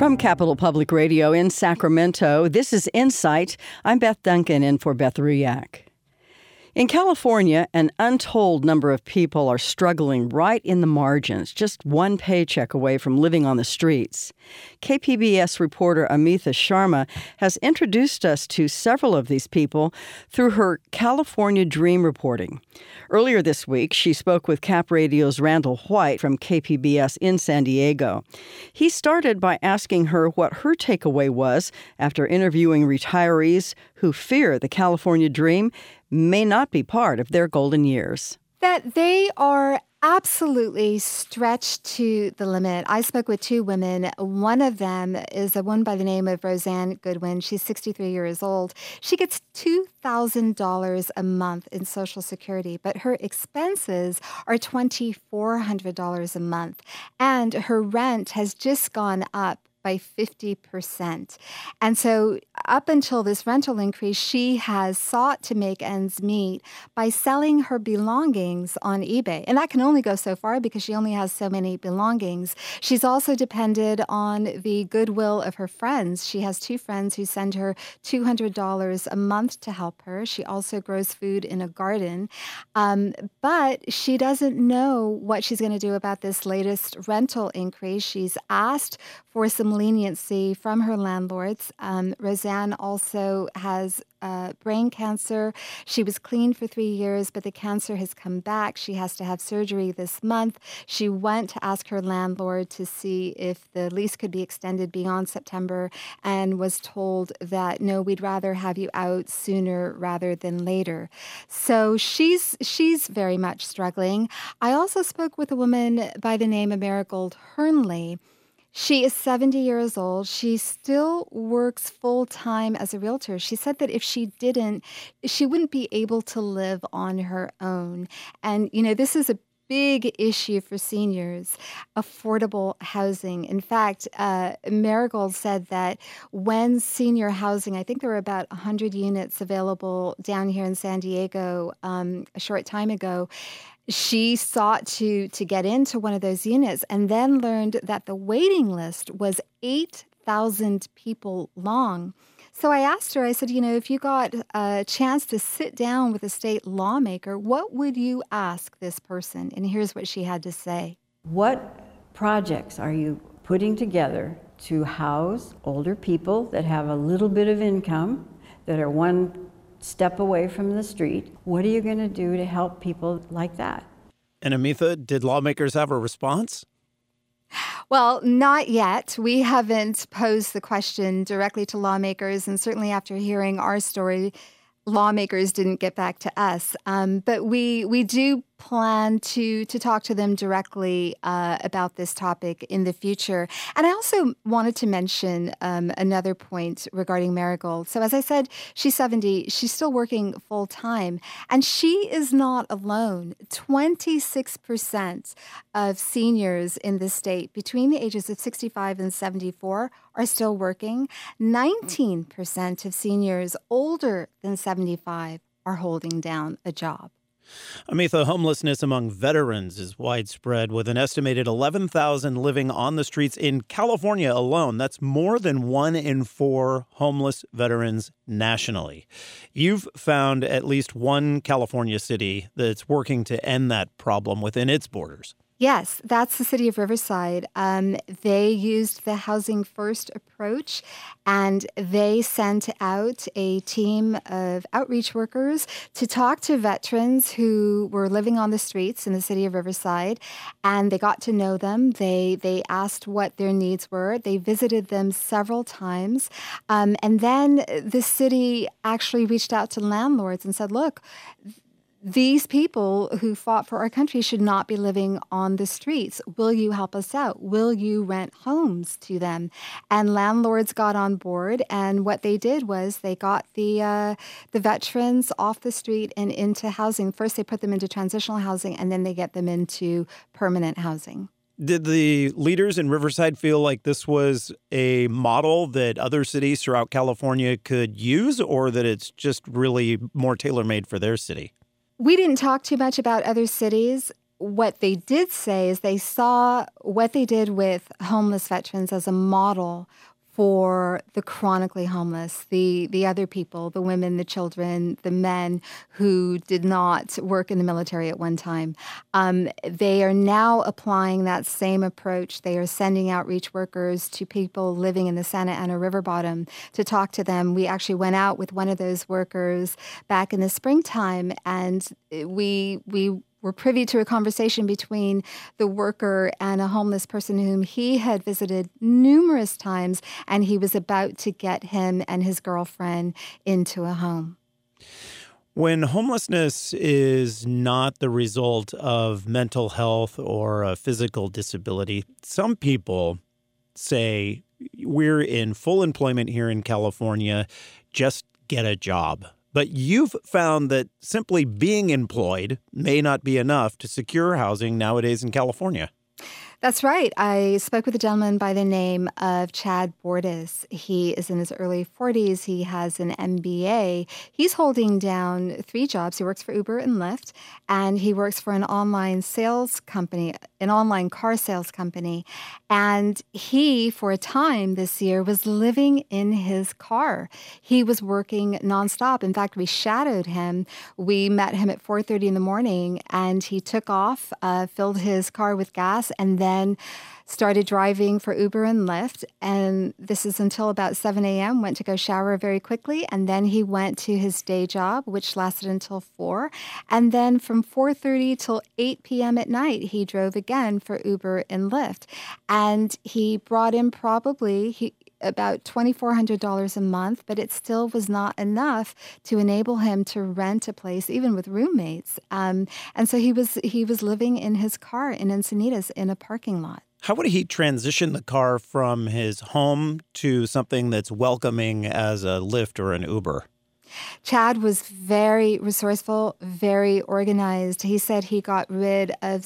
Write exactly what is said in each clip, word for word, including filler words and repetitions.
From Capital Public Radio in Sacramento, this is Insight. I'm Beth Duncan in for Beth Ruyak. In California, an untold number of people are struggling right in the margins, just one paycheck away from living on the streets. K P B S reporter Amitha Sharma has introduced us to several of these people through her California Dream reporting. Earlier this week, she spoke with Cap Radio's Randall White from K P B S in San Diego. He started by asking her what her takeaway was after interviewing retirees who fear the California Dream may not be part of their golden years. That they are absolutely stretched to the limit. I spoke with two women. One of them is a woman by the name of Roseanne Goodwin. She's sixty-three years old. She gets two thousand dollars a month in Social Security, but her expenses are two thousand four hundred dollars a month. And her rent has just gone up by fifty percent. And so up until this rental increase, she has sought to make ends meet by selling her belongings on eBay. And that can only go so far because she only has so many belongings. She's also depended on the goodwill of her friends. She has two friends who send her two hundred dollars a month to help her. She also grows food in a garden. Um, but she doesn't know what she's going to do about this latest rental increase. She's asked for some leniency from her landlords. Um, Roseanne also has uh, brain cancer. She was clean for three years, but the cancer has come back. She has to have surgery this month. She went to ask her landlord to see if the lease could be extended beyond September and was told that, no, we'd rather have you out sooner rather than later. So she's she's very much struggling. I also spoke with a woman by the name of Marigold Hernley. She is seventy years old. She still works full-time as a realtor. She said that if she didn't, she wouldn't be able to live on her own. And, you know, this is a big issue for seniors, affordable housing. In fact, uh, Marigold said that when senior housing, I think there were about one hundred units available down here in San Diego um, a short time ago, she sought to to get into one of those units and then learned that the waiting list was eight thousand people long. So I asked her, I said, you know, if you got a chance to sit down with a state lawmaker, what would you ask this person? And here's what she had to say. What projects are you putting together to house older people that have a little bit of income, that are one step away from the street? What are you going to do to help people like that? And Amitha, did lawmakers have a response? Well, not yet. We haven't posed the question directly to lawmakers, and certainly after hearing our story, lawmakers didn't get back to us. Um, but we we do plan to to talk to them directly uh, about this topic in the future. And I also wanted to mention um, another point regarding Marigold. So as I said, she's seventy. She's still working full time. And she is not alone. twenty-six percent of seniors in the state between the ages of sixty-five and seventy-four are still working. nineteen percent of seniors older than seventy-five are holding down a job. Amitha, homelessness among veterans is widespread, with an estimated eleven thousand living on the streets in California alone. That's more than one in four homeless veterans nationally. You've found at least one California city that's working to end that problem within its borders. Yes, that's the city of Riverside. Um, they used the Housing First approach, and they sent out a team of outreach workers to talk to veterans who were living on the streets in the city of Riverside, and they got to know them. They they asked what their needs were. They visited them several times, um, and then the city actually reached out to landlords and said, look, these people who fought for our country should not be living on the streets. Will you help us out? Will you rent homes to them? And landlords got on board, and what they did was they got the uh, the veterans off the street and into housing. First, they put them into transitional housing, and then they get them into permanent housing. Did the leaders in Riverside feel like this was a model that other cities throughout California could use, or that it's just really more tailor-made for their city? We didn't talk too much about other cities. what they did say is they saw what they did with homeless veterans as a model for the chronically homeless, the the other people, the women, the children, the men who did not work in the military at one time. Um, they are now applying that same approach. They are sending outreach workers to people living in the Santa Ana River bottom to talk to them. We actually went out with one of those workers back in the springtime, and we we were privy to a conversation between the worker and a homeless person whom he had visited numerous times, and he was about to get him and his girlfriend into a home. When homelessness is not the result of mental health or a physical disability, some people say we're in full employment here in California, just get a job. But you've found that simply being employed may not be enough to secure housing nowadays in California. That's right. I spoke with a gentleman by the name of Chad Bordas. He is in his early forties. He has an M B A. He's holding down three jobs. He works for Uber and Lyft, and he works for an online sales company, an online car sales company. And he, for a time this year, was living in his car. He was working nonstop. In fact, we shadowed him. We met him at four thirty in the morning, and he took off, uh, filled his car with gas, and then Then started driving for Uber and Lyft. And this is until about seven a.m., went to go shower very quickly. And then he went to his day job, which lasted until four. And then from four thirty till eight p.m. at night, he drove again for Uber and Lyft. And he brought in probably he, about two thousand four hundred dollars a month, but it still was not enough to enable him to rent a place, even with roommates. Um, and so he was he was living in his car in Encinitas in a parking lot. How would he transition the car from his home to something that's welcoming as a Lyft or an Uber? Chad was very resourceful, very organized. He said he got rid of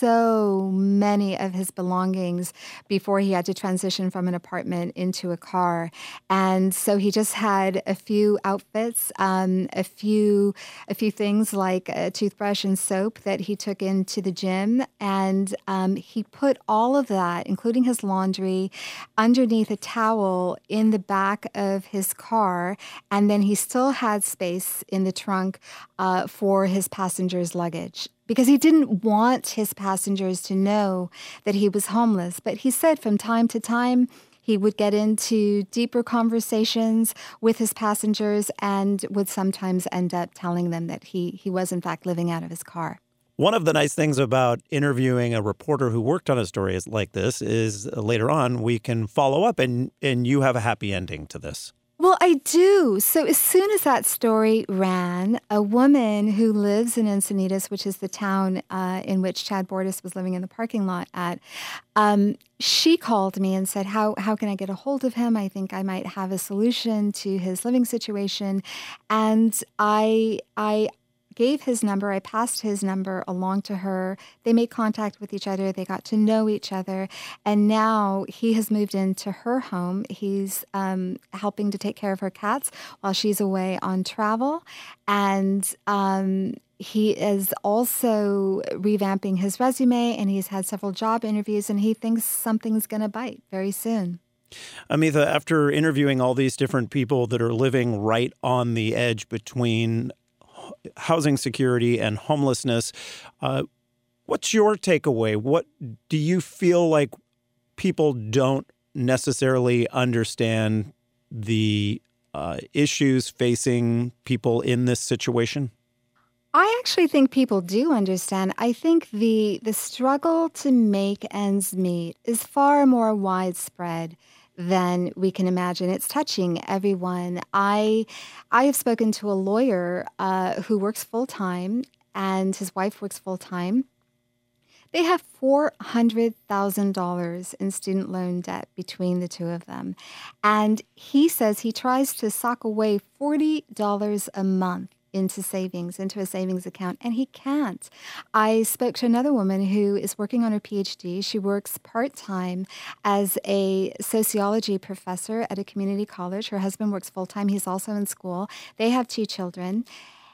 so many of his belongings before he had to transition from an apartment into a car. And so he just had a few outfits, um, a few a few things like a toothbrush and soap that he took into the gym. And um, he put all of that, including his laundry, underneath a towel in the back of his car. And then he still had space in the trunk uh, for his passengers' luggage, because he didn't want his passengers to know that he was homeless. But he said from time to time, he would get into deeper conversations with his passengers and would sometimes end up telling them that he, he was, in fact, living out of his car. One of the nice things about interviewing a reporter who worked on a story like this is uh, later on we can follow up and, and you have a happy ending to this. Well, I do. So as soon as that story ran, a woman who lives in Encinitas, which is the town uh, in which Chad Bordas was living in the parking lot at, um, she called me and said, how how can I get a hold of him? I think I might have a solution to his living situation. And I I gave his number. I passed his number along to her. They made contact with each other. They got to know each other. And now he has moved into her home. He's um, helping to take care of her cats while she's away on travel. And um, he is also revamping his resume, and he's had several job interviews, and he thinks something's going to bite very soon. Amitha, after interviewing all these different people that are living right on the edge between housing security and homelessness, uh, what's your takeaway? What do you feel like people don't necessarily understand the uh, issues facing people in this situation? I actually think people do understand. I think the the struggle to make ends meet is far more widespread than we can imagine. It's touching everyone. I I have spoken to a lawyer uh, who works full-time, and his wife works full-time. They have four hundred thousand dollars in student loan debt between the two of them. And he says he tries to sock away forty dollars a month into savings, into a savings account, and he can't. I spoke to another woman who is working on her P H D. She works part-time as a sociology professor at a community college. Her husband works full-time. He's also in school. They have two children.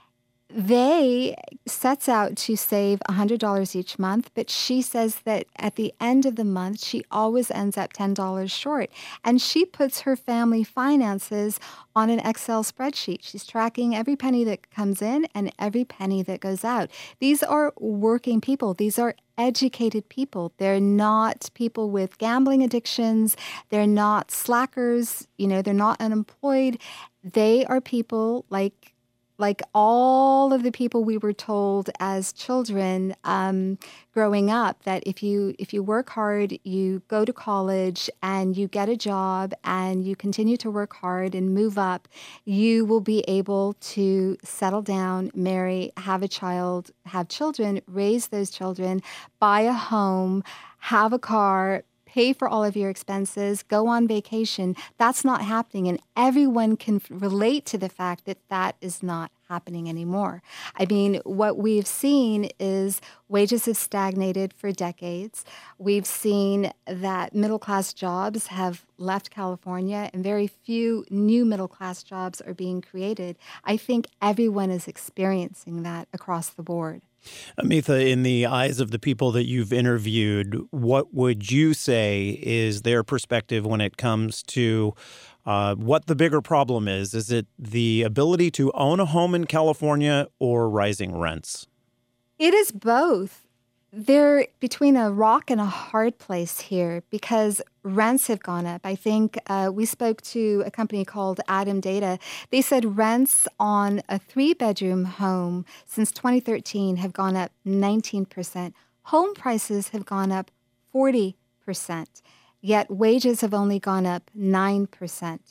they sets out to save one hundred dollars each month, but she says that at the end of the month, she always ends up ten dollars short. And she puts her family finances on an Excel spreadsheet. She's tracking every penny that comes in and every penny that goes out. These are working people. These are educated people. They're not people with gambling addictions. They're not slackers. You know, they're not unemployed. They are people like Like all of the people we were told as children um, growing up, that if you if you work hard, you go to college and you get a job and you continue to work hard and move up, you will be able to settle down, marry, have a child, have children, raise those children, buy a home, have a car, pay for all of your expenses, go on vacation. That's not happening. And everyone can f- relate to the fact that that is not happening anymore. I mean, what we've seen is wages have stagnated for decades. We've seen that middle-class jobs have left California and very few new middle-class jobs are being created. I think everyone is experiencing that across the board. Amitha, in the eyes of the people that you've interviewed, what would you say is their perspective when it comes to uh, what the bigger problem is? Is it the ability to own a home in California or rising rents? It is both. They're between a rock and a hard place here because rents have gone up. I think uh, we spoke to a company called Adam Data. They said rents on a three-bedroom home since twenty thirteen have gone up nineteen percent. Home prices have gone up forty percent, yet wages have only gone up nine percent.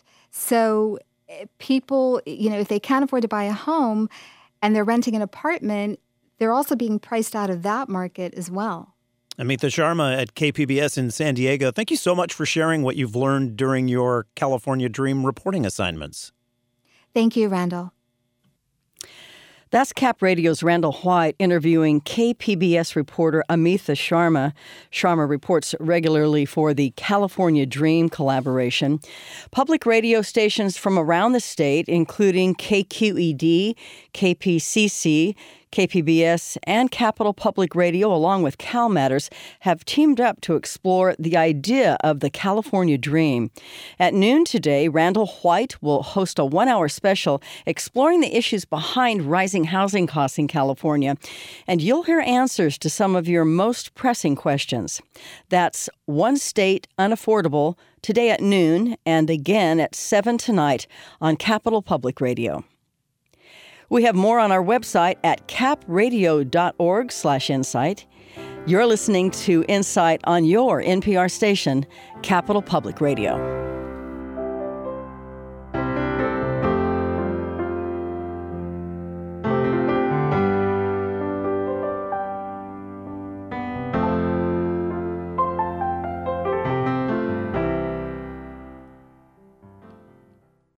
So people, you know, if they can't afford to buy a home and they're renting an apartment, they're also being priced out of that market as well. Amitha Sharma at K P B S in San Diego, thank you so much for sharing what you've learned during your California Dream reporting assignments. Thank you, Randall. That's Cap Radio's Randall White interviewing K P B S reporter Amitha Sharma. Sharma reports regularly for the California Dream collaboration. Public radio stations from around the state, including K Q E D, K P C C, K P B S, and Capital Public Radio, along with Cal Matters, have teamed up to explore the idea of the California Dream. At noon today, Randall White will host a one-hour special exploring the issues behind rising housing costs in California, and you'll hear answers to some of your most pressing questions. That's One State Unaffordable, today at noon, and again at seven tonight on Capital Public Radio. We have more on our website at capradio.org slash insight. You're listening to Insight on your N P R station, Capital Public Radio.